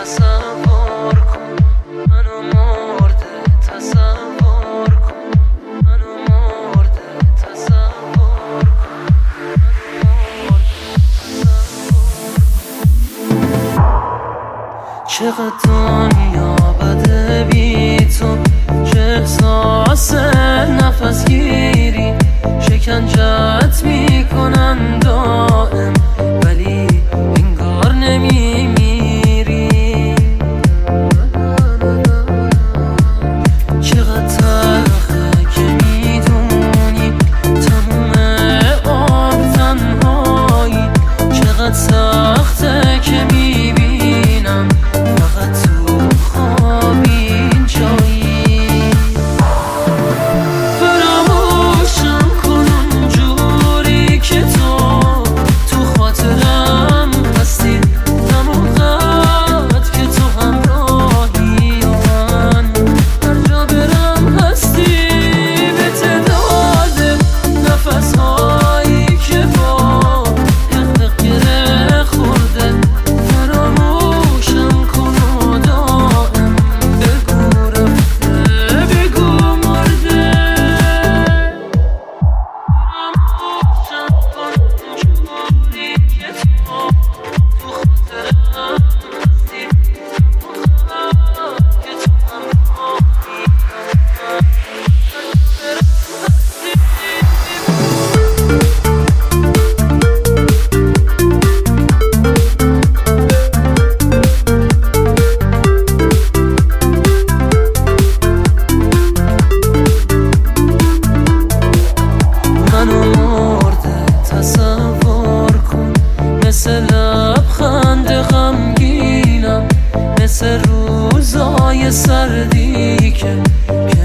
تصور کن منو مرده، تصور کن منو مرده، تصور کن منو مرده. چقدر دنیا بده بی تو، چه احساس نفس گیری شکنجت میکنن دائم، ولی انگار نمیمیری. چقدر تلخه که میدونی تموم عمر تنهایی، چقدر سخته که میبینم فقط تو خواب این جایی. فراموشم کن اونجوری که تو خاطرم هستی، همون قد که تو همراهی و من هر جا برم هستی. به تعداد نفسهایی که با حق گره خورده، فراموشم کن و دائم بگو رفته بگو مرده. فراموشم کن اونجوری که تو خاطرم هستی، همون خواهد که تو همراهی منو مرده، تصور کن مثل لبخند غمگینم، مثل روزای سردی که